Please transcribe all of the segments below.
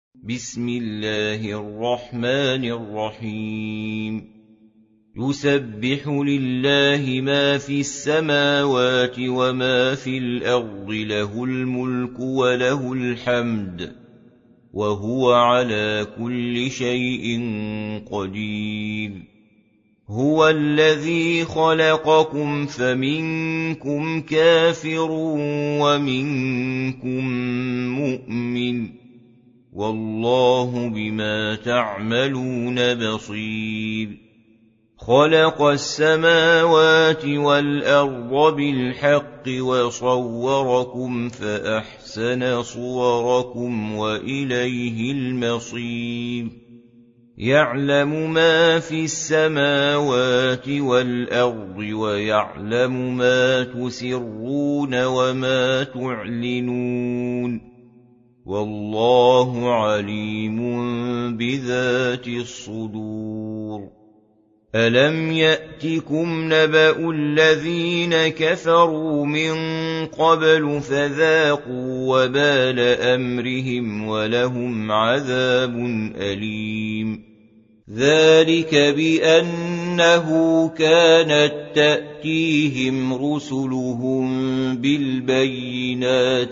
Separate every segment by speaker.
Speaker 1: بسم الله الرحمن الرحيم يسبح لله ما في السماوات وما في الأرض له الملك وله الحمد وهو على كل شيء قدير هو الذي خلقكم فمنكم كافر ومنكم مؤمن والله بما تعملون بصير خلق السماوات والأرض بالحق وصوركم فأحسن صوركم وإليه المصير يعلم ما في السماوات والأرض ويعلم ما تسرون وما تعلنون والله عليم بذات الصدور ألم يأتكم نبأ الذين كفروا من قبل فذاقوا وبال أمرهم ولهم عذاب أليم ذلك بأنه كانت تأتيهم رسلهم بالبينات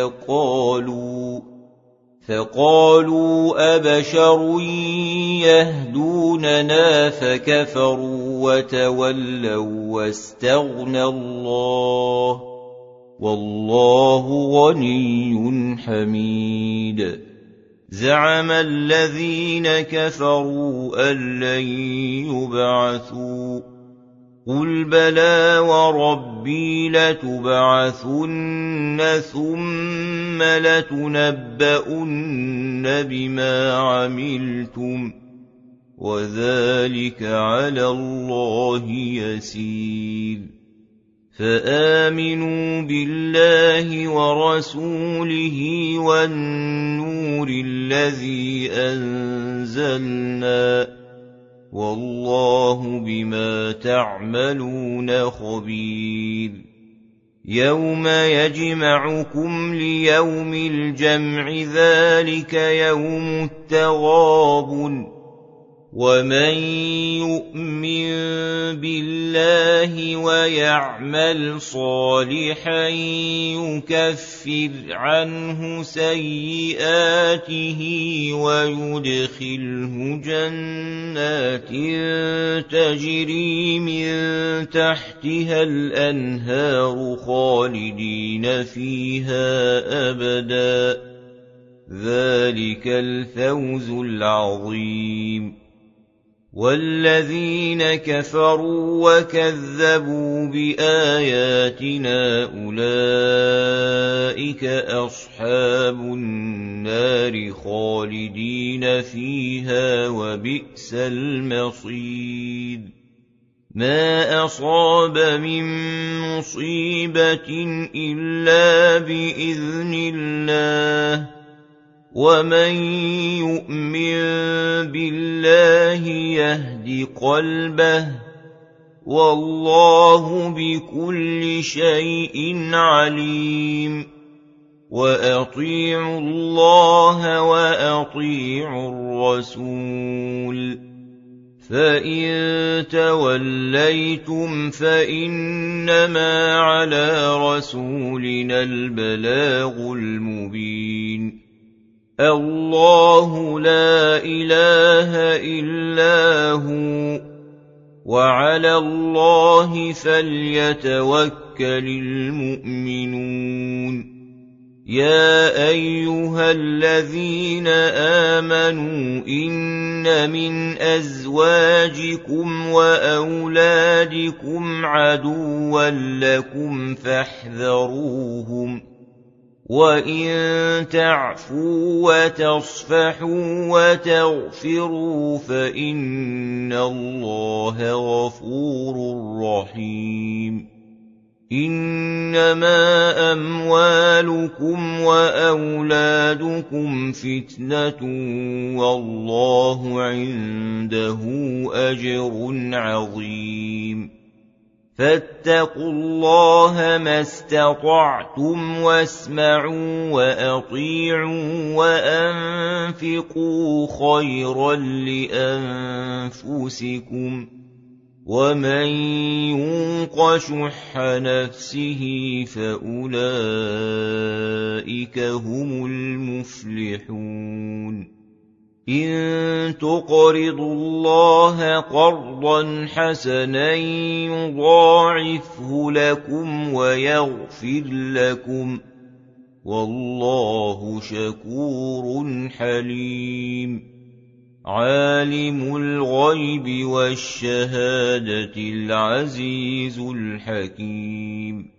Speaker 1: فقالوا أبشر يهدوننا فكفروا وتولوا واستغنى الله والله غني حميد زعم الذين كفروا أن لن يبعثوا قل بلى وربي لتبعثن ثم لتنبؤن بما عملتم وذلك على الله يسير فآمنوا بالله ورسوله والنور الذي أنزلنا والله بما تعملون خبير يوم يجمعكم ليوم الجمع ذلك يوم التغابن ومن يؤمن بالله ويعمل صالحا يكفر عنه سيئاته ويدخله جنات تجري من تحتها الأنهار خالدين فيها أبدا ذلك الفوز العظيم والذين كفروا وكذبوا بآياتنا أولئك أصحاب النار خالدين فيها وبئس المصير ما أصاب من مصيبة إلا بإذن الله ومن يؤمن بالله يهد قلبه والله بكل شيء عليم وأطيعوا الله وأطيعوا الرسول فإن توليتم فإنما على رسولنا البلاغ المبين الله لا إله إلا هو وعلى الله فليتوكل المؤمنون يا أيها الذين آمنوا إن من أزواجكم وأولادكم عدوا لكم فاحذروهم وإن تعفوا وتصفحوا وتغفروا فإن الله غفور رحيم إنما أموالكم وأولادكم فتنة والله عنده أجر عظيم فاتقوا الله ما استطعتم واسمعوا وأطيعوا تنفقوا خيرا لأنفسكم ومن يوق شح نفسه فأولئك هم المفلحون إن تقرضوا الله قرضا حسنا يضاعفه لكم ويغفر لكم والله شكور حليم عالم الغيب والشهادة العزيز الحكيم